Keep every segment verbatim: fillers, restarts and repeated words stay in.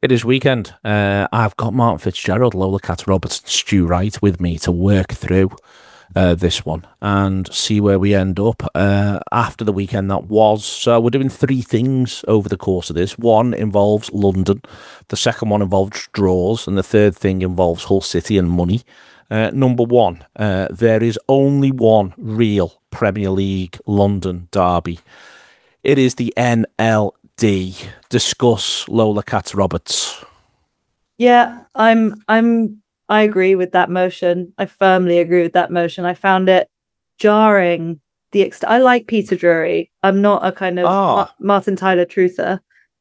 It is weekend. Uh, I've got Martin Fitzgerald, Lola Katz-Roberts, and Stu Wright with me to work through uh, this one and see where we end up uh, after the weekend that was. So we're doing three things over the course of this. One involves London, the second one involves draws, and the third thing involves Hull City and money. Uh, number one, uh, there is only one real Premier League London derby. It is the N L D. Discuss, Lola Katz-Roberts. Yeah, I'm. I'm. I agree with that motion. I firmly agree with that motion. I found it jarring. The ex- I like Peter Drury. I'm not a kind of oh. Ma- Martin Tyler truther.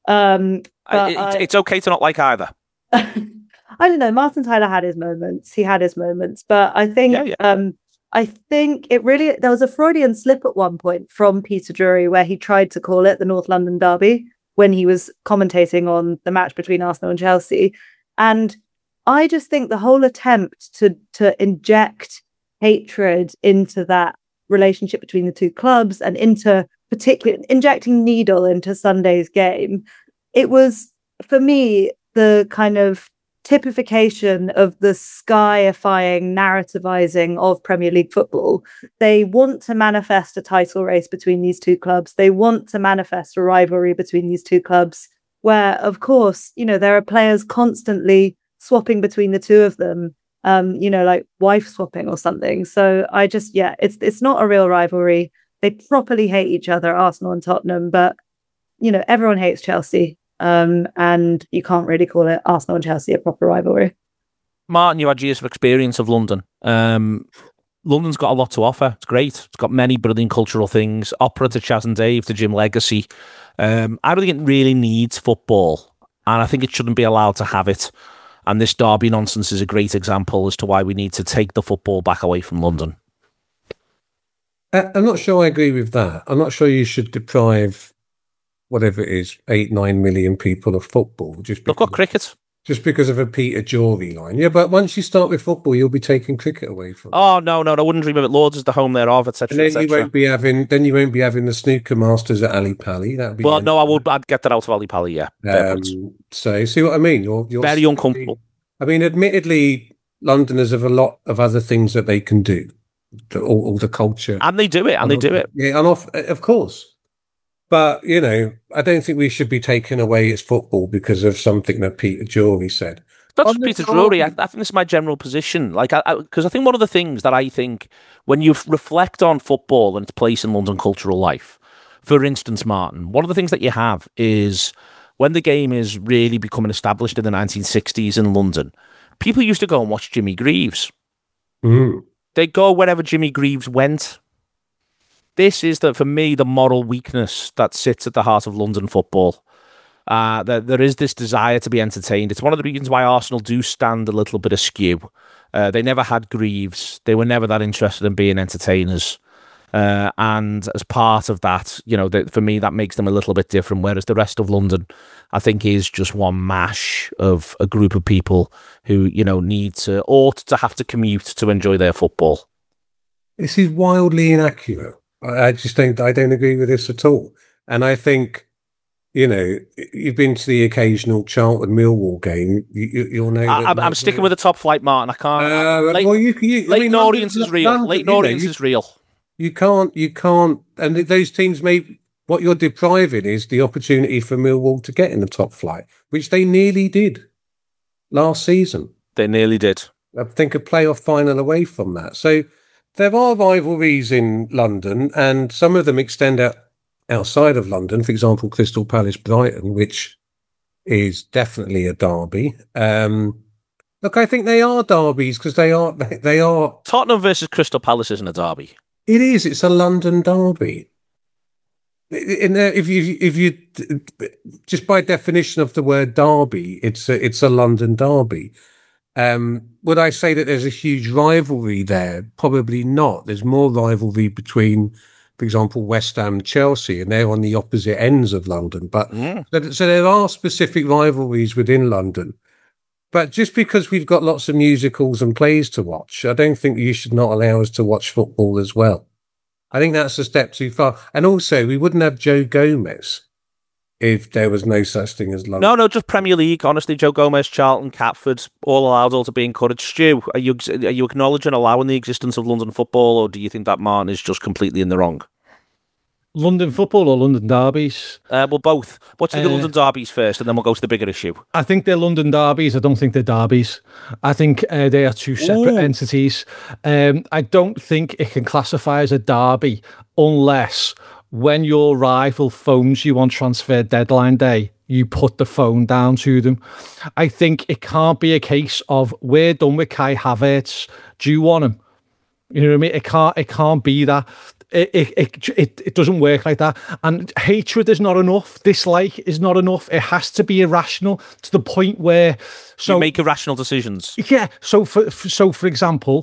Um, but I, it's okay to not like either. I don't know. Martin Tyler had his moments. He had his moments, but I think. Yeah, yeah. Um, I think it really, there was a Freudian slip at one point from Peter Drury where he tried to call it the North London Derby when he was commentating on the match between Arsenal and Chelsea. And I just think the whole attempt to to inject hatred into that relationship between the two clubs and into particularly injecting needle into Sunday's game, it was, for me, the kind of typification of the skyifying narrativizing of Premier League football. They want to manifest a title race between these two clubs. They want to manifest a rivalry between these two clubs where, of course, you know, there are players constantly swapping between the two of them, um, you know, like wife swapping or something. So I just, yeah, it's it's not a real rivalry. They properly hate each other, Arsenal and Tottenham, but, you know, everyone hates Chelsea. Um, and you can't really call it Arsenal and Chelsea a proper rivalry. Martin, you had years of experience of London. Um, London's got a lot to offer. It's great. It's got many brilliant cultural things. Opera to Chas and Dave to Jim Legacy. Um, I don't think it really needs football, and I think it shouldn't be allowed to have it. And this derby nonsense is a great example as to why we need to take the football back away from London. I'm not sure I agree with that. I'm not sure you should deprive whatever it is, eight, nine million people of football. Just They've got cricket. Just because of a Peter Drury line. Yeah, but once you start with football, you'll be taking cricket away from Oh, no, no, I wouldn't dream of it. Lords is the home thereof, et cetera, and then you won't be having, then you won't be having the snooker masters at Ali Pali. That'd be well, no, I would, I'd get that out of Ali Pali, yeah. Um, so, see what I mean? You're, you're very uncomfortable. I mean, admittedly, Londoners have a lot of other things that they can do. All, all the culture. And they do it, and, and they do it. Yeah, and off, of course. But, you know, I don't think we should be taking away its football because of something that Peter Drury said. Not just Peter Drury. I, I think this is my general position. Like, because I, I, I think one of the things that I think when you reflect on football and its place in London cultural life, for instance, Martin, one of the things that you have is when the game is really becoming established in the nineteen sixties in London, people used to go and watch Jimmy Greaves. Mm. They'd go wherever Jimmy Greaves went. This is, the, for me, the moral weakness that sits at the heart of London football. Uh, there, there is this desire to be entertained. It's one of the reasons why Arsenal do stand a little bit askew. Uh, they never had Greaves. They were never that interested in being entertainers. Uh, and as part of that, you know, the, for me, that makes them a little bit different. Whereas the rest of London, I think, is just one mash of a group of people who, you know, need to, ought to have to commute to enjoy their football. This is wildly inaccurate. I just don't, I don't agree with this at all. And I think, you know, you've been to the occasional Charlton Millwall game. You, you'll know. I, I'm, I'm sticking with the top flight, Martin. I can't. Uh, late, well, you, you, Leighton I mean, audience is real. London, Leighton you know, audience you, is real. You can't, you can't, and those teams may. What you're depriving is the opportunity for Millwall to get in the top flight, which they nearly did last season. They nearly did. I think a playoff final away from that. So there are rivalries in London, and some of them extend out outside of London. For example, Crystal Palace Brighton, which is definitely a derby. Um, look, I think they are derbies because they are they are Tottenham versus Crystal Palace isn't a derby. It is. It's a London derby. In there, if you if you just by definition of the word derby, it's a, it's a London derby. Um, would I say that there's a huge rivalry there? Probably not. There's more rivalry between, for example, West Ham and Chelsea, and they're on the opposite ends of London. But mm. so, so there are specific rivalries within London. But just because we've got lots of musicals and plays to watch, I don't think you should not allow us to watch football as well. I think that's a step too far. And also, we wouldn't have Joe Gomez if there was no such thing as London? No, no, just Premier League. Honestly, Joe Gomez, Charlton, Catford, all allowed, all to be encouraged. Stu, are you are you acknowledging, allowing the existence of London football, or do you think that Martin is just completely in the wrong? London football or London derbies? Uh, well, both. What's the Uh, London derbies first, and then we'll go to the bigger issue. I think they're London derbies. I don't think they're derbies. I think uh, they are two separate Ooh. entities. Um, I don't think it can classify as a derby unless when your rival phones you on transfer deadline day, you put the phone down to them. I think it can't be a case of we're done with Kai Havertz. Do you want him? You know what I mean? It can't. It can't be that. It, it it it it doesn't work like that. And hatred is not enough. Dislike is not enough. It has to be irrational to the point where. So you make irrational decisions. Yeah. So for, for so for example,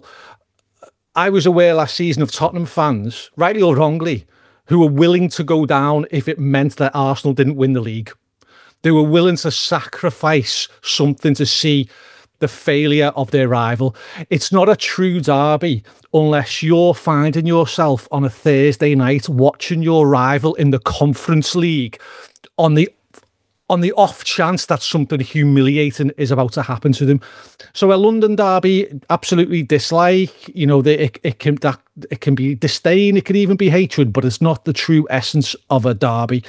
I was aware last season of Tottenham fans, rightly or wrongly, who were willing to go down if it meant that Arsenal didn't win the league. They were willing to sacrifice something to see the failure of their rival. It's not a true derby unless you're finding yourself on a Thursday night watching your rival in the Conference League on the on the off chance that something humiliating is about to happen to them. So a London derby, absolutely dislike. You know, the, it, it can that it can be disdain, it can even be hatred, but it's not the true essence of a derby,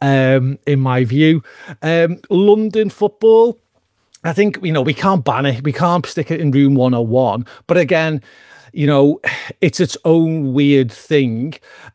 um, in my view. Um, London football, I think, you know, we can't ban it. We can't stick it in room one oh one. But again, you know, it's its own weird thing.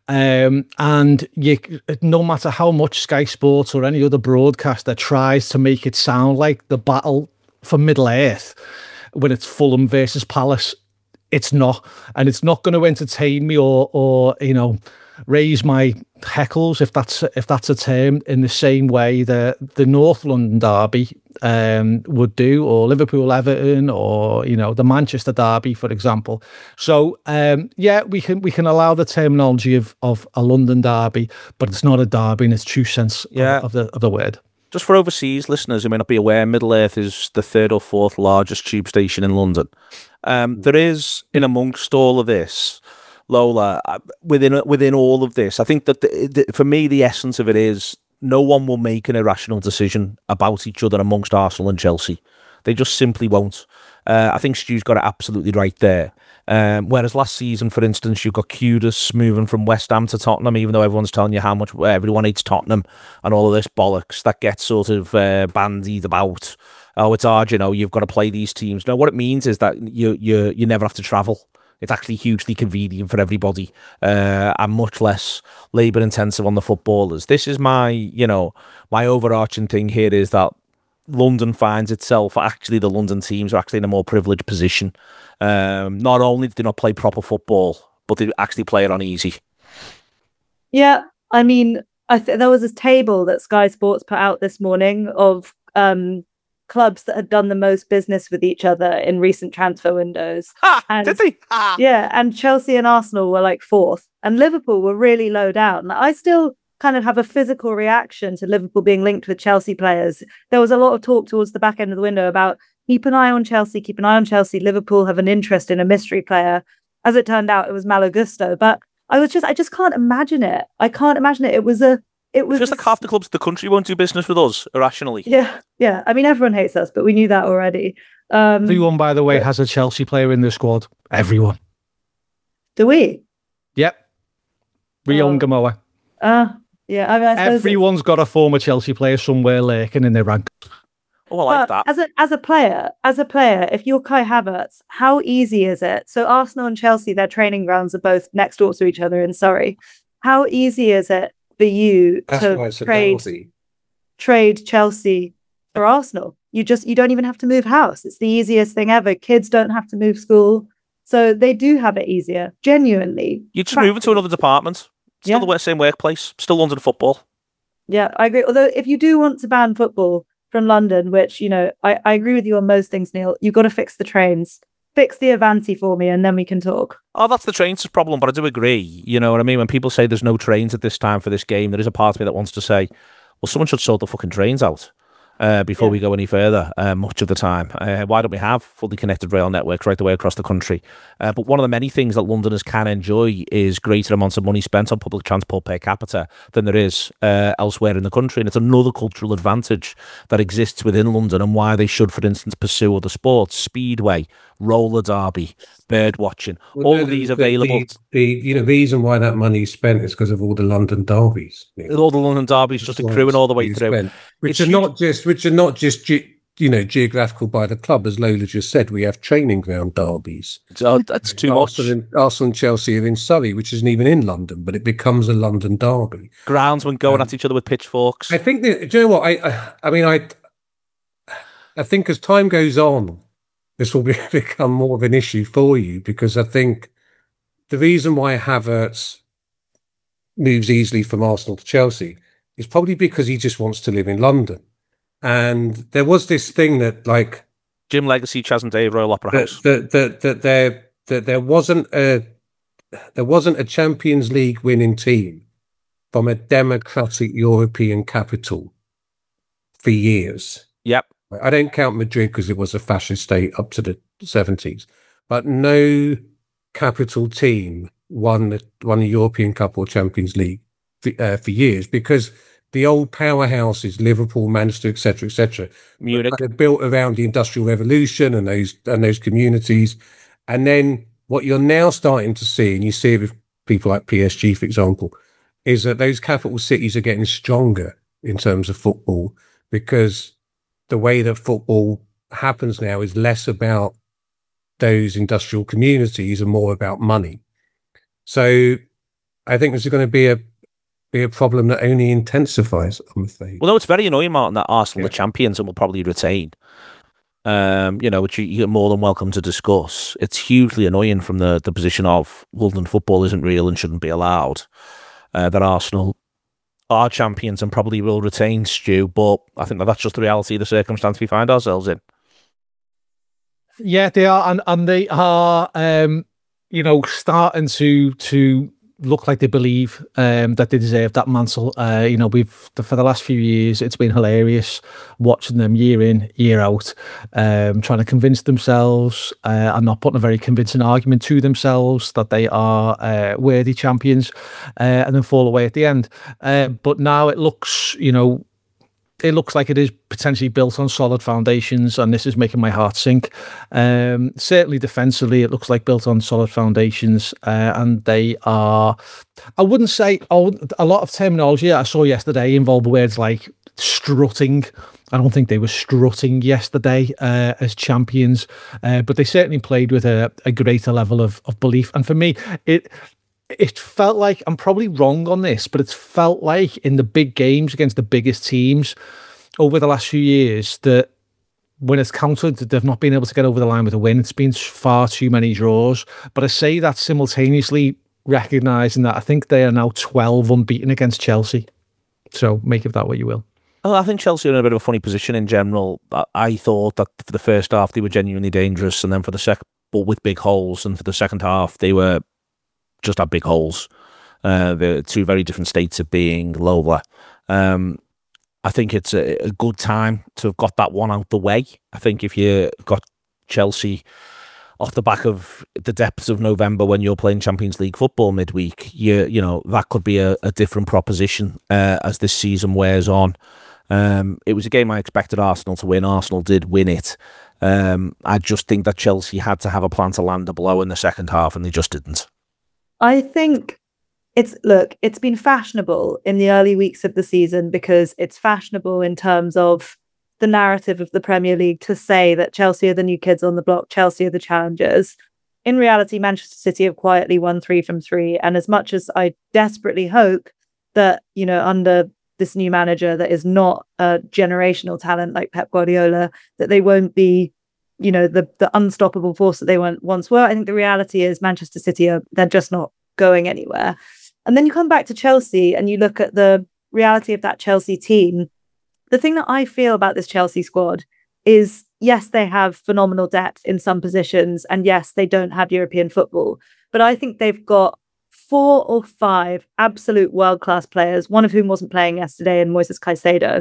Um, and you, no matter how much Sky Sports or any other broadcaster tries to make it sound like the battle for Middle Earth when it's Fulham versus Palace, it's not. And it's not going to entertain me or, or, you know, raise my heckles, if that's if that's a term, in the same way that the North London derby um, would do, or Liverpool Everton, or you know the Manchester derby, for example. So um, yeah, we can we can allow the terminology of of a London derby, but it's not a derby in its true sense Yeah. of, of the of the word. Just for overseas listeners who may not be aware, Middle Earth is the third or fourth largest tube station in London. Um, there is, in amongst all of this, Lola, uh, within within all of this, I think that the, the, for me, the essence of it is no one will make an irrational decision about each other amongst Arsenal and Chelsea. They just simply won't. Uh, I think Stu's got it absolutely right there. Um, whereas last season, for instance, you got Kudus moving from West Ham to Tottenham, even though everyone's telling you how much everyone hates Tottenham and all of this bollocks that gets sort of uh, bandied about. Oh, it's hard, you know, you've got to play these teams. No, what it means is that you you you never have to travel. It's actually hugely convenient for everybody, uh, and much less labour intensive on the footballers. This is my, you know, my overarching thing here is that London finds itself, actually the London teams are actually in a more privileged position. Um, not only do they not play proper football, but they actually play it on easy. Yeah, I mean, I th- there was this table that Sky Sports put out this morning of um, clubs that had done the most business with each other in recent transfer windows. Ah, And- did they? Ah. Yeah, and Chelsea and Arsenal were like fourth, and Liverpool were really low down. I still kind of have a physical reaction to Liverpool being linked with Chelsea players. There was a lot of talk towards the back end of the window about keep an eye on Chelsea, keep an eye on Chelsea. Liverpool have an interest in a mystery player. As it turned out, it was Malo Gusto. But I was just, I just can't imagine it. I can't imagine it. It was a, it was It's just like half the clubs in the country won't do business with us irrationally. Yeah, yeah. I mean, everyone hates us, but we knew that already. Um, Everyone, by the way, has a Chelsea player in their squad. Everyone. do we? Yep. Rion Oh. Gamoa. Uh, yeah. I mean, I suppose it's- Everyone's got a former Chelsea player somewhere lurking in their rank. Oh, I like But that. As a as a player, as a player, if you're Kai Havertz, how easy is it? So Arsenal and Chelsea, their training grounds are both next door to each other in Surrey. How easy is it for you That's why to it's a trade derby. trade Chelsea for Arsenal? You just you don't even have to move house. It's the easiest thing ever. Kids don't have to move school, so they do have it easier. Genuinely, You just move into another department. Still Yeah. the wo- same workplace. Still London football. yeah, I agree. Although if you do want to ban football from London, which you know, I, I agree with you on most things, Neil. You've got to fix the trains. Fix the Avanti for me, and then we can talk. Oh, that's the trains' problem, but I do agree. You know what I mean? When people say there's no trains at this time for this game, there is a part of me that wants to say, well, someone should sort the fucking trains out. Uh, before Yeah. we go any further, uh, much of the time. Uh, why don't we have fully connected rail networks right the way across the country? Uh, but one of the many things that Londoners can enjoy is greater amounts of money spent on public transport per capita than there is uh, elsewhere in the country. And it's another cultural advantage that exists within London and why they should, for instance, pursue other sports, speedway, roller derby, bird watching, Well, all no, of these the, available. The, the you know reason why that money is spent is because of all the London derbies. All the London derbies just That's why accruing it's all the way being through. spent, which It's are huge. not just which are not just ge- you know geographical by the club, as Lola just said. We have training ground derbies. Oh, that's too much. Arsenal and, Arsenal and Chelsea are in Surrey, which isn't even in London, but it becomes a London derby. Groundsmen going Um, at each other with pitchforks. I think that, do you know what? I, I, I mean, I, I think as time goes on, this will be, become more of an issue for you because I think the reason why Havertz moves easily from Arsenal to Chelsea is probably because he just wants to live in London. And there was this thing that, like, Jim Legacy, Chas and Dave, Royal Opera that House. that that, that there that there wasn't a there wasn't a Champions League winning team from a democratic European capital for years. Yep. I don't count Madrid because it was a fascist state up to the seventies, but no capital team won the, won the European Cup or Champions League for, uh, for years because the old powerhouses, Liverpool, Manchester, et cetera, et cetera, Munich. were built around the Industrial Revolution and those and those communities. And then what you're now starting to see, and you see it with people like P S G, for example, is that those capital cities are getting stronger in terms of football because the way that football happens now is less about those industrial communities and more about money. So I think this is going to be a be a problem that only intensifies, I'm afraid. Well, no, it's very annoying, Martin, that Arsenal Yeah. are champions and will probably retain. Um, you know, which you- you're more than welcome to discuss. It's hugely annoying from the, the position of London football isn't real and shouldn't be allowed. Uh, that Arsenal are champions and probably will retain, Stu, but I think that that's just the reality of the circumstance we find ourselves in. Yeah, they are, and and they are, um, you know, starting to to look like they believe um, that they deserve that mantle. Uh, you know, we've for the last few years, it's been hilarious watching them year in, year out, um, trying to convince themselves uh, and not putting a very convincing argument to themselves that they are uh, worthy champions, uh, and then fall away at the end. Uh, but now it looks, you know. It looks like it is potentially built on solid foundations, and this is making my heart sink. Um, certainly defensively, it looks like built on solid foundations, uh, and they are, I wouldn't say, oh, a lot of terminology I saw yesterday involved words like strutting. I don't think they were strutting yesterday uh, as champions, uh, but they certainly played with a, a greater level of, of belief. And for me, it it felt like, I'm probably wrong on this, but it's felt like in the big games against the biggest teams over the last few years that when it's counted, they've not been able to get over the line with a win. It's been far too many draws. But I say that simultaneously recognising that I think they are now twelve unbeaten against Chelsea. So make of that what you will. Well, I think Chelsea are in a bit of a funny position in general. I, I thought that for the first half they were genuinely dangerous, and then for the second, but with big holes, and for the second half they were just had big holes. Uh, the two very different states of being. Lola. Um, I think it's a, a good time to have got that one out the way. I think if you got Chelsea off the back of the depths of November when you're playing Champions League football midweek, you you know that could be a, a different proposition uh, as this season wears on. Um, it was a game I expected Arsenal to win. Arsenal did win it. Um, I just think that Chelsea had to have a plan to land a blow in the second half, and they just didn't. I think it's, look, it's been fashionable in the early weeks of the season because it's fashionable in terms of the narrative of the Premier League to say that Chelsea are the new kids on the block, Chelsea are the challengers. In reality, Manchester City have quietly won three from three. And as much as I desperately hope that, you know, under this new manager that is not a generational talent like Pep Guardiola, that they won't be, you know, the the unstoppable force that they once were. I think the reality is Manchester City are, they're just not going anywhere. And then you come back to Chelsea and you look at the reality of that Chelsea team. The thing that I feel about this Chelsea squad is, yes, they have phenomenal depth in some positions, and yes, they don't have European football, but I think they've got four or five absolute world-class players, one of whom wasn't playing yesterday, and Moises Caicedo.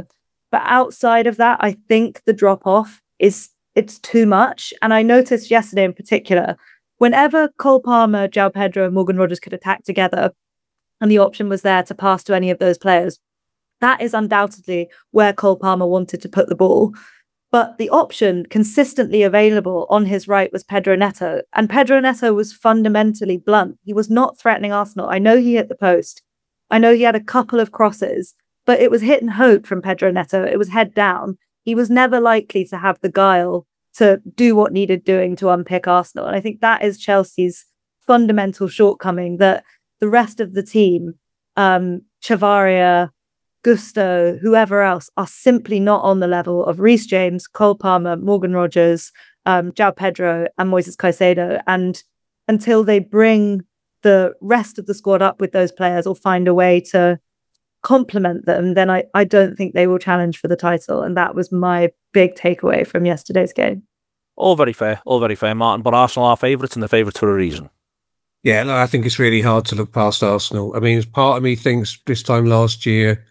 But outside of that, I think the drop off is it's too much. And I noticed yesterday in particular, whenever Cole Palmer, João Pedro, and Morgan Rogers could attack together, and the option was there to pass to any of those players, that is undoubtedly where Cole Palmer wanted to put the ball. But the option consistently available on his right was Pedro Neto. And Pedro Neto was fundamentally blunt. He was not threatening Arsenal. I know he hit the post. I know he had a couple of crosses, but it was hit and hope from Pedro Neto. It was head down. He was never likely to have the guile to do what needed doing to unpick Arsenal. And I think that is Chelsea's fundamental shortcoming, that the rest of the team, um, Chavaria, Gusto, whoever else, are simply not on the level of Reece James, Cole Palmer, Morgan Rogers, um, João Pedro, and Moises Caicedo. And until they bring the rest of the squad up with those players or find a way to complement them, then I, I don't think they will challenge for the title. And that was my big takeaway from yesterday's game. All very fair, all very fair, Martin. But Arsenal are favourites, and they're favourites for a reason. Yeah, no, I think it's really hard to look past Arsenal. I mean, part of me thinks this time last year,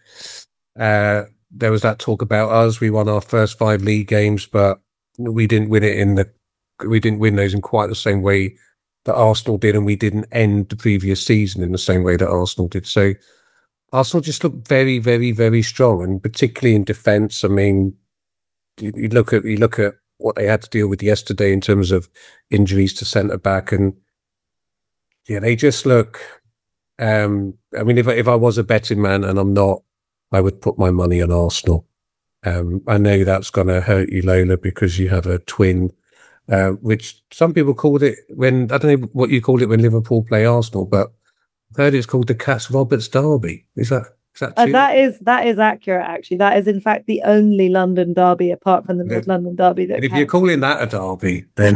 uh, there was that talk about us. We won our first five league games, but we didn't win it in the. We didn't win those in quite the same way that Arsenal did, and we didn't end the previous season in the same way that Arsenal did. So Arsenal just looked very, very, very strong, and particularly in defence. I mean, you, you look at you look at what they had to deal with yesterday in terms of injuries to centre back, and yeah, they just look. Um, I mean, if if I was a betting man, and I'm not, I would put my money on Arsenal. Um, I know that's going to hurt you, Lola, because you have a twin, uh, which some people called it when, I don't know what you called it when Liverpool play Arsenal, but I've heard it's called the Cass Roberts Derby. Is that is that Uh, true? that is that is accurate, actually. That is, in fact, the only London derby, apart from the Yeah. North London derby, that And if you're counts. calling that a derby, then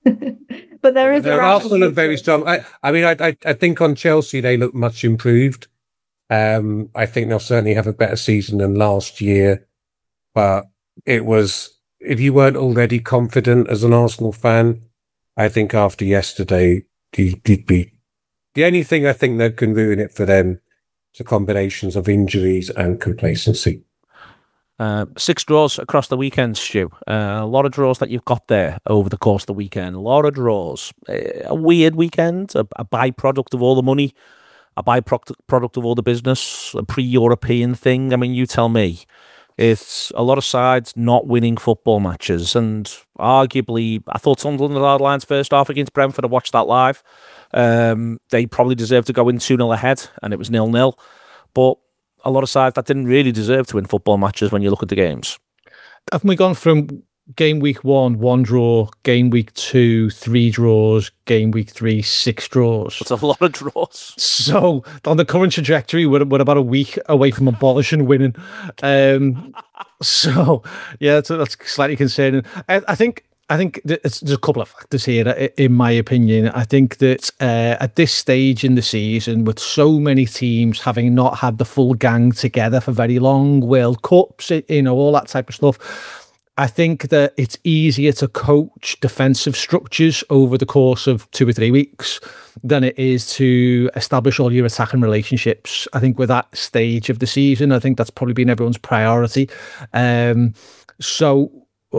But there is They're a Arsenal rationale look very for it. strong. I, I mean, I, I, I think on Chelsea they look much improved. Um, I think they'll certainly have a better season than last year. But it was, if you weren't already confident as an Arsenal fan, I think after yesterday you, you'd be. The only thing I think that can ruin it for them is the combinations of injuries and complacency. Uh, six draws across the weekend, Stu. Uh, a lot of draws that you've got there over the course of the weekend. A lot of draws. Uh, a weird weekend, a, a byproduct of all the money, a byproduct product of all the business, a pre-European thing. I mean, you tell me. It's a lot of sides not winning football matches, and arguably, I thought Sunderland allowed Lions first half against Brentford. I watched that live. Um, they probably deserved to go in two nil ahead, and it was nil nil. But a lot of sides that didn't really deserve to win football matches when you look at the games. Haven't we gone from game week one, one draw, game week two, three draws, game week three, six draws? It's a lot of draws. So on the current trajectory, we're, we're about a week away from abolishing winning. Um, so yeah, that's, that's slightly concerning. I, I think I think there's, there's a couple of factors here, in my opinion. I think that uh, at this stage in the season, with so many teams having not had the full gang together for very long, World Cups, you know, all that type of stuff, I think that it's easier to coach defensive structures over the course of two or three weeks than it is to establish all your attacking relationships. I think with that stage of the season, I think that's probably been everyone's priority. Um, so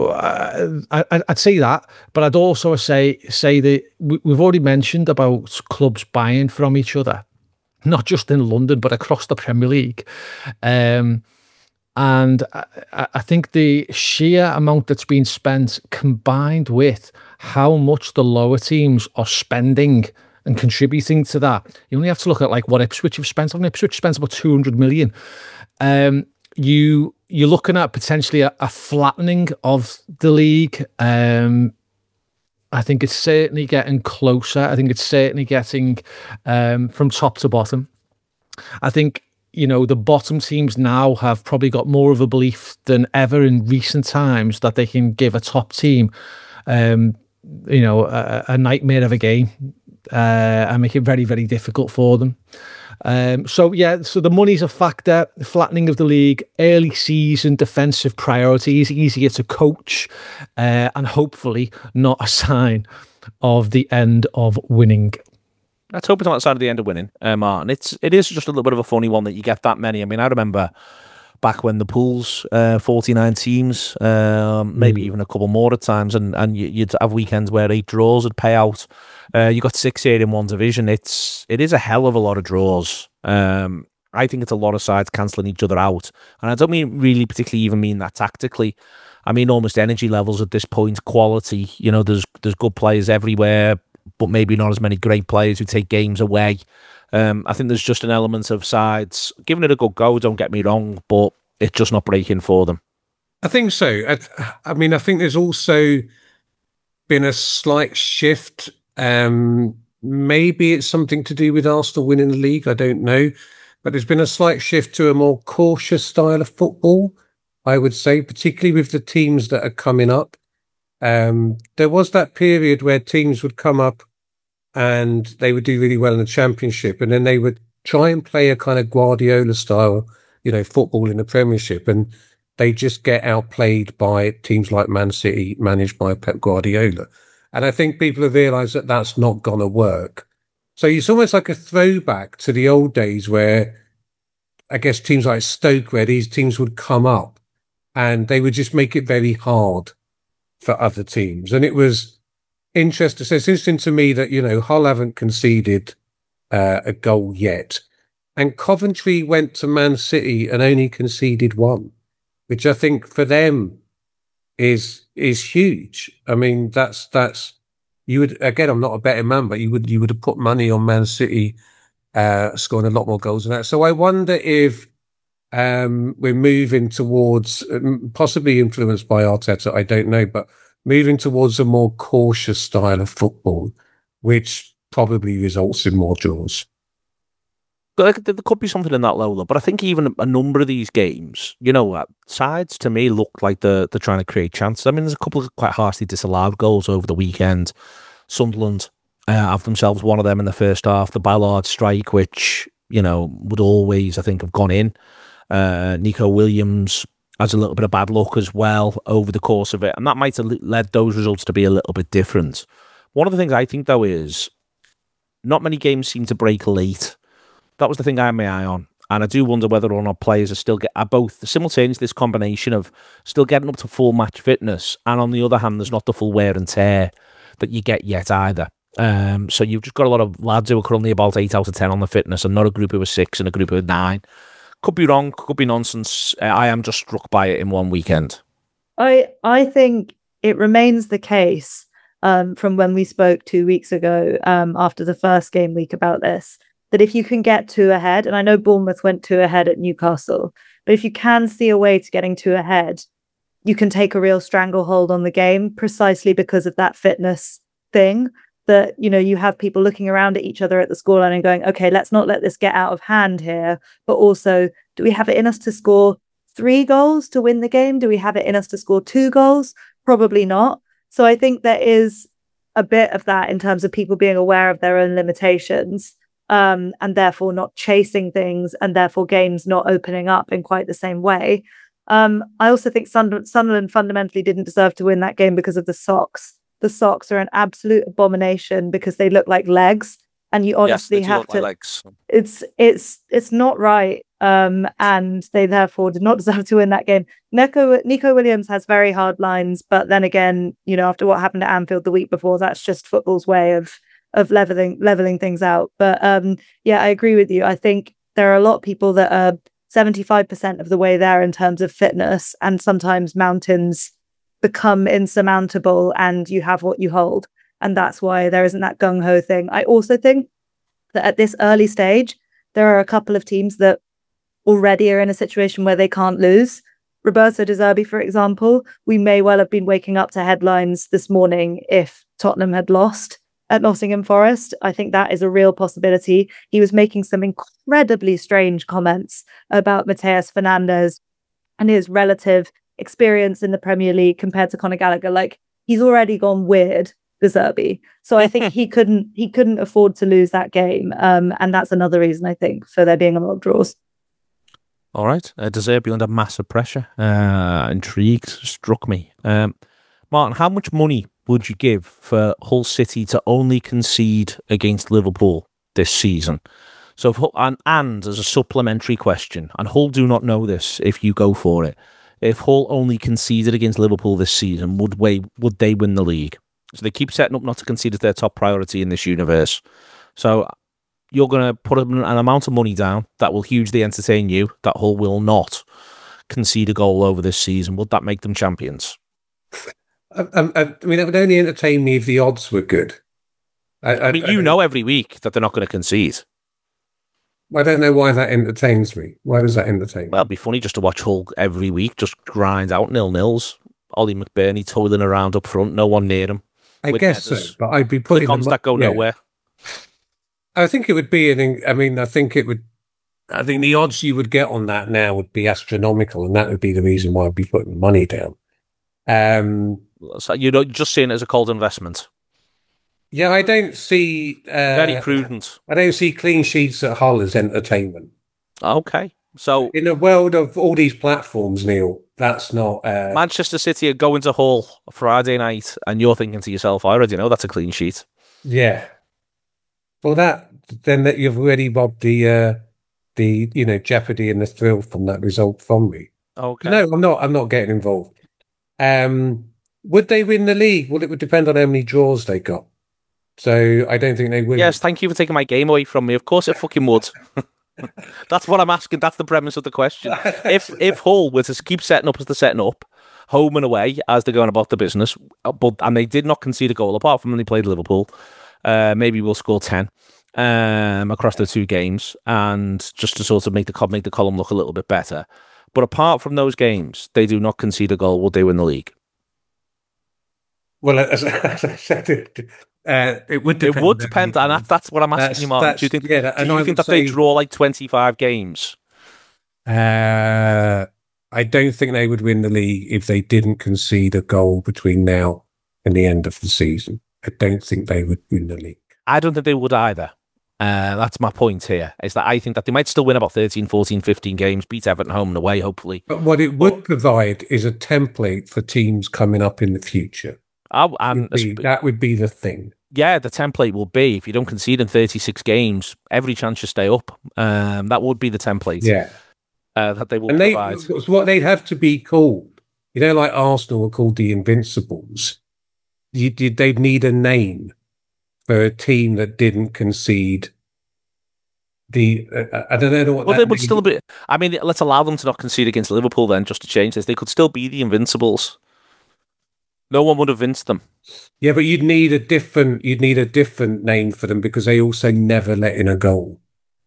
uh, I, I'd say that, but I'd also say say that we, we've already mentioned about clubs buying from each other, not just in London, but across the Premier League. Um, And I, I think the sheer amount that's been spent, combined with how much the lower teams are spending and contributing to that, you only have to look at like what Ipswich have spent. On Ipswich spends about two hundred million. Um, you you're looking at potentially a, a flattening of the league. Um, I think it's certainly getting closer. I think it's certainly getting um, from top to bottom. I think, you know, the bottom teams now have probably got more of a belief than ever in recent times that they can give a top team, um, you know, a, a nightmare of a game uh, and make it very, very difficult for them. Um, so, yeah, so the money's a factor, the flattening of the league, early season defensive priorities, easier to coach, uh, and hopefully not a sign of the end of winning. Let's hope it's not the side of the end of winning, uh, Martin. It's it is just a little bit of a funny one that you get that many. I mean, I remember back when the pool's uh, forty-nine teams, um, maybe Mm. even a couple more at times, and, and you- you'd have weekends where eight draws would pay out. Uh, you got six here in one division. It's it is a hell of a lot of draws. Um, I think it's a lot of sides cancelling each other out, and I don't mean really particularly even mean that tactically. I mean almost energy levels at this point, quality. You know, there's there's good players everywhere, but maybe not as many great players who take games away. Um, I think there's just an element of sides giving it a good go. Don't get me wrong, but it's just not breaking for them. I think so. I, I mean, I think there's also been a slight shift. Um, maybe it's something to do with Arsenal winning the league. I don't know. But there's been a slight shift to a more cautious style of football, I would say, particularly with the teams that are coming up. Um, there was that period where teams would come up and they would do really well in the Championship, and then they would try and play a kind of Guardiola style, you know, football in the Premiership, and they just get outplayed by teams like Man City, managed by Pep Guardiola. And I think people have realised that that's not going to work. So it's almost like a throwback to the old days where I guess teams like Stoke, where these teams would come up and they would just make it very hard for other teams. And it was interesting. So it's interesting to me that, you know, Hull haven't conceded uh, a goal yet. And Coventry went to Man City and only conceded one, which I think for them is is huge. I mean, that's that's you would again. I'm not a betting man, but you would you would have put money on Man City uh, scoring a lot more goals than that. So I wonder if um, we're moving towards, um, possibly influenced by Arteta, I don't know, but moving towards a more cautious style of football, which probably results in more draws. But there could be something in that, Lola. But I think even a number of these games, you know, uh, sides to me look like they're, they're trying to create chances. I mean, there's a couple of quite harshly disallowed goals over the weekend. Sunderland uh, have themselves one of them in the first half. The Ballard strike, which, you know, would always, I think, have gone in. Uh, Nico Williams has a little bit of bad luck as well over the course of it. And that might have led those results to be a little bit different. One of the things I think, though, is not many games seem to break late. That was the thing I had my eye on. And I do wonder whether or not players are still get are both simultaneously this combination of still getting up to full match fitness, and on the other hand, there's not the full wear and tear that you get yet either. Um, so you've just got a lot of lads who are currently about eight out of ten on the fitness, and not a group who are six and a group who are nine. Could be wrong, could be nonsense. Uh, I am just struck by it in one weekend. I I think it remains the case um, from when we spoke two weeks ago um, after the first game week about this, that if you can get two ahead, and I know Bournemouth went two ahead at Newcastle, but if you can see a way to getting two ahead, you can take a real stranglehold on the game precisely because of that fitness thing. That, you know, you have people looking around at each other at the scoreline and going, okay, let's not let this get out of hand here. But also, do we have it in us to score three goals to win the game? Do we have it in us to score two goals? Probably not. So I think there is a bit of that in terms of people being aware of their own limitations. Um, and therefore not chasing things, and therefore games not opening up in quite the same way. Um, I also think Sund- Sunderland fundamentally didn't deserve to win that game because of the socks. The socks are an absolute abomination because they look like legs, and you honestly yes, they do have look to. like legs. It's it's it's not right, um, and they therefore did not deserve to win that game. Nico Nico Williams has very hard lines, but then again, you know, after what happened at Anfield the week before, that's just football's way of. of leveling leveling things out. But um yeah, I agree with you. I think there are a lot of people that are seventy-five percent of the way there in terms of fitness, and sometimes mountains become insurmountable and you have what you hold, and that's why there isn't that gung-ho thing. I also think that at this early stage there are a couple of teams that already are in a situation where they can't lose. Roberto De Zerbi, for example, we may well have been waking up to headlines this morning if Tottenham had lost at Nottingham Forest. I think that is a real possibility. He was making some incredibly strange comments about Mateus Fernandes and his relative experience in the Premier League compared to Conor Gallagher. Like, he's already gone weird, De Zerbi. So I think he couldn't he couldn't afford to lose that game. Um, and that's another reason, I think, for there being a lot of draws. All right. Uh, De Zerbi under massive pressure. Uh, intrigued. Struck me. Um, Martin, how much money would you give for Hull City to only concede against Liverpool this season? So, if, Hull- and, and as a supplementary question, and Hull do not know this if you go for it, if Hull only conceded against Liverpool this season, would, we, would they win the league? So they keep setting up not to concede as their top priority in this universe. So you're going to put an, an amount of money down that will hugely entertain you, that Hull will not concede a goal over this season. Would that make them champions? I, I, I mean, it would only entertain me if the odds were good. I, I, I mean, you I, know every week that they're not going to concede. I don't know why that entertains me. Why does that entertain me? Well, it'd be funny just to watch Hull every week, just grind out nil-nils. Ollie McBurney toiling around up front, no one near him. I with guess headers. so, but I'd be putting Click-ons them- that go yeah. nowhere. I think it would be an. I mean, I think it would. I think the odds you would get on that now would be astronomical, and that would be the reason why I'd be putting money down. Um, So you're not just seeing it as a cold investment. yeah, I don't see. Uh, Very prudent. I don't see clean sheets at Hull as entertainment. Okay. So In a world of all these platforms, Neil, that's not. Uh, Manchester City are going to Hull Friday night, and you're thinking to yourself, I already know that's a clean sheet. yeah. Well, that then that you've already robbed the uh, the you know jeopardy and the thrill from that result from me. Okay. No, I'm not. I'm not getting involved. Um, would they win the league? Well, it would depend on how many draws they got. So I don't think they would. Yes, thank you for taking my game away from me. Of course it fucking would. That's what I'm asking. That's the premise of the question. If if Hull were to keep setting up as they're setting up, home and away as they're going about the business, but and they did not concede a goal apart from when they played Liverpool, uh, maybe we'll score ten um, across the two games, and just to sort of make the make the column look a little bit better. But apart from those games, they do not concede a goal. Would they win the league? Well, as, as I said, it, uh, it would depend. It would depend, and that, that's what I'm asking That's- you, Mark. that's- Do you think? yeah, that- do and you I think would that they say- draw like twenty-five games? Uh, I don't think they would win the league if they didn't concede a goal between now and the end of the season. I don't think they would win the league. I don't think they would either. Uh, that's my point here, is that I think that they might still win about thirteen, fourteen, fifteen games, beat Everton home and away, hopefully. But what it would provide is a template for teams coming up in the future. I, and Would be- that would be the thing. yeah, the template will be, if you don't concede in thirty-six games, every chance you stay up. Um, that would be the template Yeah. uh, that they will And they, provide. it's what they'd have to be called. You know, like Arsenal were called the Invincibles. You, you, they'd need a name for a team that didn't concede. The uh, I don't know what. Well, that they would name- still be. I mean, let's allow them to not concede against Liverpool then, just to change this. They could still be the Invincibles. No one would have vinced them. Yeah, but you'd need a different. You'd need a different name for them because they also never let in a goal.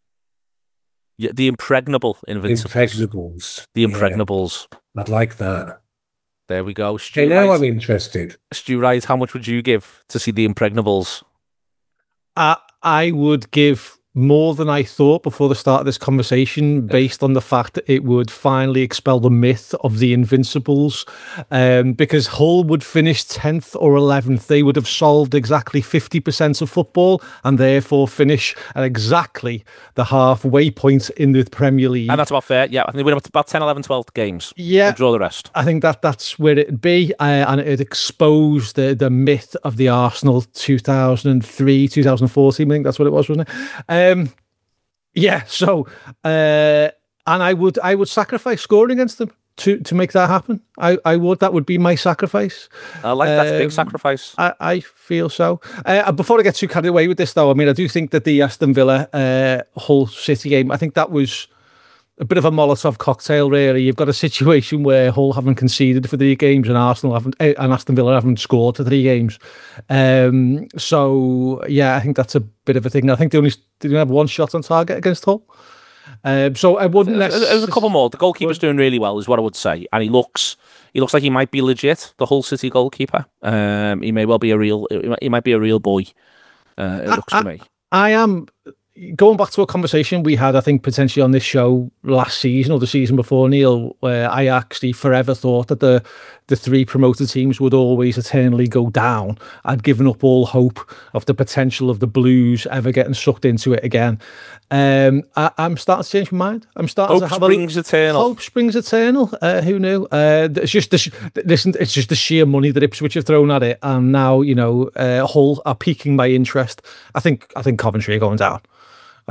Yeah, the impregnable Invincibles. Impregnables. The impregnables. Yeah, I'd like that. There we go. Stu Okay, now Wright, I'm interested. Stu Wright, how much would you give to see the impregnables? I, I would give more than I thought before the start of this conversation, based on the fact that it would finally expel the myth of the Invincibles, um, because Hull would finish tenth or eleventh. They would have solved exactly fifty percent of football and therefore finish at exactly the halfway point in the Premier League. And that's about fair. Yeah, I think they win about ten, eleven, twelve games. Yeah. And draw the rest. I think that that's where it'd be, uh, and it'd expose the the myth of the Arsenal two thousand three, two thousand fourteen. I think that's what it was, wasn't it? Um, yeah. So, uh, and I would I would sacrifice scoring against them to to make that happen. I, I would. That would be my sacrifice. I like that. Big Um, sacrifice. I, I feel so. Uh, before I get too carried away with this, though, I mean, I do think that the Aston Villa uh, Hull City game, I think that was a bit of a Molotov cocktail, really. You've got a situation where Hull haven't conceded for three games and Arsenal haven't, uh, and Aston Villa haven't scored for three games. Um, so yeah, I think that's a bit of a thing. I think they only they only have one shot on target against Hull. Um, so I wouldn't. There's there's a couple more. The goalkeeper's doing really well, is what I would say, and he looks he looks like he might be legit. The Hull City goalkeeper. Um, he may well be a real. He might be a real boy. Uh, it looks to me. I am going back to a conversation we had, I think, potentially on this show last season or the season before, Neil, where I actually forever thought that the the three promoted teams would always eternally go down. I'd given up all hope of the potential of the Blues ever getting sucked into it again. Um, I, I'm starting to change my mind. I'm starting Hope to have springs a, eternal. Hope springs eternal. Uh, who knew? Uh, it's just the sh- listen. It's just the sheer money that Ipswich have thrown at it, and now you know uh, Hull are piquing my interest. I think I think Coventry are going down.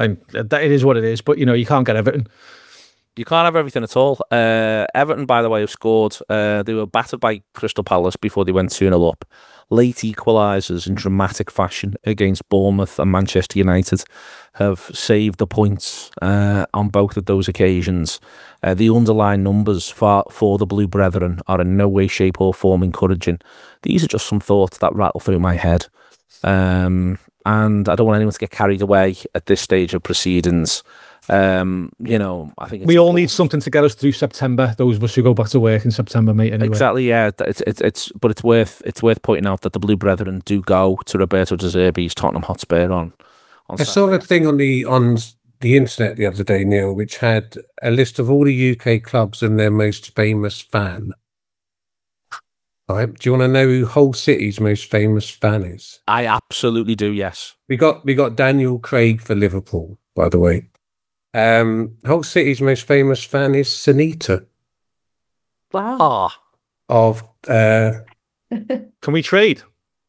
I'm, that it is what it is, but you know, you can't get Everton. You can't have everything at all. Uh, Everton, by the way, have scored. Uh, they were battered by Crystal Palace before they went two nil up. Late equalisers in dramatic fashion against Bournemouth and Manchester United have saved the points uh, on both of those occasions. Uh, the underlying numbers for, for the Blue Brethren are in no way, shape or form encouraging. These are just some thoughts that rattle through my head. Um, and I don't want anyone to get carried away at this stage of proceedings. Um, you know, I think it's we all need something to get us through September. Those of us who go back to work in September, mate. Anyway. Exactly, yeah. It's it's it's, but it's worth it's worth pointing out that the Blue Brethren do go to Roberto De Zerbi's Tottenham Hotspur on. on I saw a thing on the on the internet the other day, Neil, which had a list of all the U K clubs and their most famous fan. Right? Do you want to know who Hull City's most famous fan is? I absolutely do. Yes, we got we got Daniel Craig for Liverpool, by the way. Um, Hull City's most famous fan is Sunita. Wow. Oh, of uh, can we trade?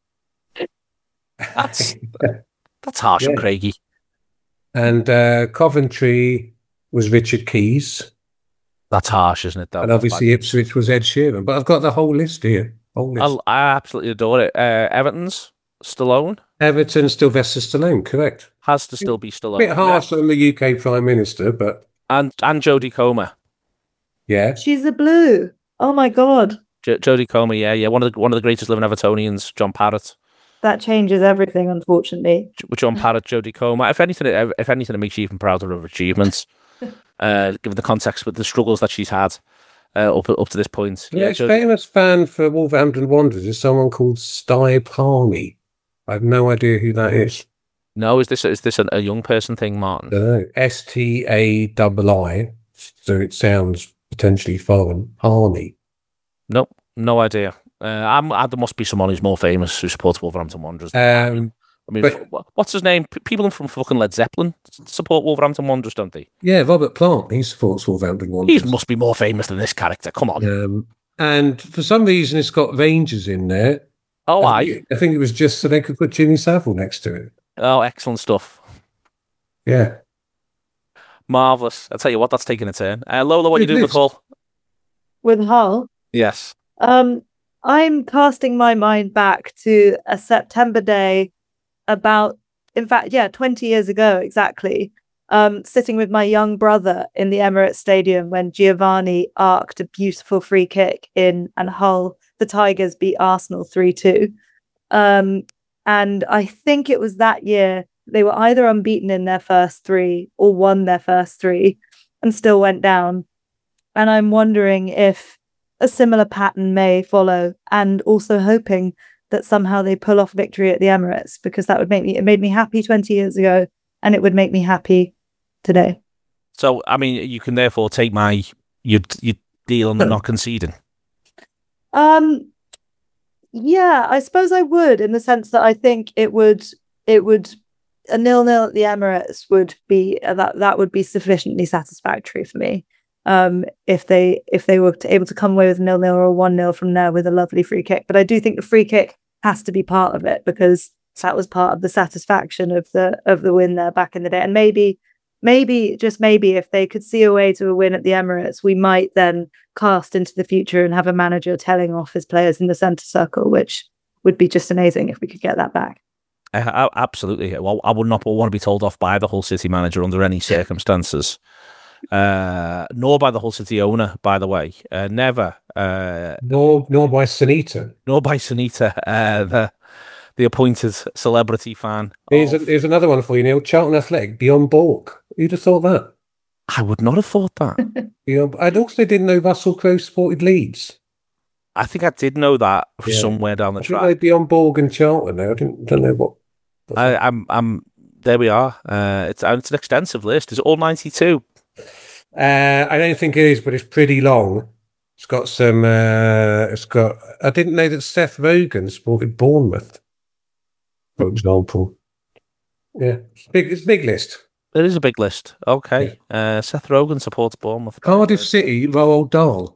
That's that's harsh Yeah. and Craigie. And uh, Coventry was Richard Keys. That's harsh, isn't it? Though? And obviously Ipswich was Ed Sheeran. But I've got the whole list here. Whole list. I'll, I absolutely adore it. Uh, Everton's Stallone Everton, Sylvester Stallone, correct. has to still be A Stallone. bit harsh on the U K Prime Minister, but And and Jodie Comer. yeah. She's a blue. Oh my God. J- Jodie Comer, yeah, yeah, one of the one of the greatest living Evertonians, John Parrott. That changes everything, unfortunately. J- John Parrott, Jodie Comer. If anything, it- if anything, it makes you even prouder of her achievements. uh, given the context with the struggles that she's had uh, up up to this point. The Yeah, most Jodie- famous fan for Wolverhampton Wanderers is someone called Sty Palmy. I have no idea who that is. no, is this is this a, a young person thing, Martin? I don't know. S T A I I, so it sounds potentially foreign. Palmy. Nope, no idea. Uh, I'm, uh, there must be someone who's more famous who supports Wolverhampton Wanderers. Um, I mean, but- wh- what's his name? P- People from fucking Led Zeppelin support Wolverhampton Wanderers, don't they? yeah, Robert Plant. He supports Wolverhampton He Wanderers. must be more famous than this character. Come on. Um, and for some reason, it's got Rangers in there. Oh, I I. think, I think it was just so they could put Jimmy Savile next to it. Oh, excellent stuff. Yeah. Marvellous. I'll tell you what, that's taking a turn. Uh, Lola, what are you Good doing with list. Hull? With Hull, Yes. um, I'm casting my mind back to a September day about, in fact, yeah, twenty years ago exactly, um, sitting with my young brother in the Emirates Stadium when Giovanni arced a beautiful free kick in, and Hull, the Tigers, beat Arsenal three two. Um, and I think it was that year they were either unbeaten in their first three or won their first three and still went down. And I'm wondering if a similar pattern may follow, and also hoping that somehow they pull off victory at the Emirates, because that would make me, it made me happy twenty years ago, and it would make me happy today. So, I mean, you can therefore take my your, your deal on not conceding. Um, yeah, I suppose I would, in the sense that I think it would, it would, a nil-nil at the Emirates would be, uh, that that would be sufficiently satisfactory for me. Um, if they if they were to, able to come away with a nil-nil or a one-nil from there with a lovely free kick. But I do think the free kick has to be part of it, because that was part of the satisfaction of the of the win there back in the day. And maybe, maybe, just maybe, if they could see a way to a win at the Emirates, we might then cast into the future and have a manager telling off his players in the centre circle, which would be just amazing if we could get that back. Uh, absolutely. Well, I would not want to be told off by the Hull City manager under any circumstances. Uh, nor by the Hull City owner, by the way. Uh, never. Uh, Nor, nor by Sunita. nor by Sunita, uh, the the appointed celebrity fan. Here's, a, of- here's another one for you, Neil. Charlton Athletic, Beyond Borg. Who'd have thought that? I would not have thought that. Beyond, I also didn't know Russell Crowe supported Leeds. I think I did know that Yeah. somewhere down the I didn't track. know Beyond Borg and Charlton there. I didn't don't know what. I, I'm, I'm. There we are. Uh, it's and it's an extensive list. Is it all ninety-two? Uh, I don't think it is, but it's pretty long. It's got some. Uh, it's got. I didn't know that Seth Rogen supported Bournemouth, for example. Yeah, it's big. It's a big list. There is a big list. Okay. Uh, Seth Rogen supports Bournemouth. Cardiff City, Roald Dahl.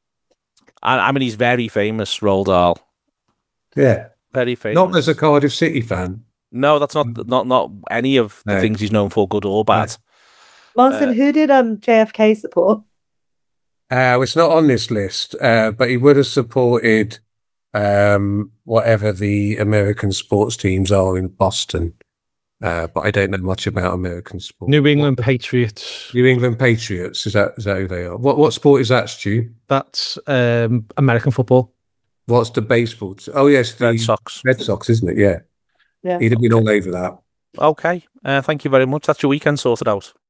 I, I mean, he's very famous, Roald Dahl. Yeah, Very famous. not as a Cardiff City fan. No, that's not not not any of the No. things he's known for, good or bad. Martin, Uh, who did um J F K support? Uh, it's not on this list, uh, but he would have supported um, whatever the American sports teams are in Boston. Uh, but I don't know much about American sport. New England Patriots. New England Patriots, is that is that who they are? What what sport is that, Stu? That's um, American football. What's the baseball? T- oh yes, the Red Sox. Red Sox, isn't it? Yeah, Yeah. he'd have been all over that. Okay. Uh, thank you very much. That's your weekend sorted out.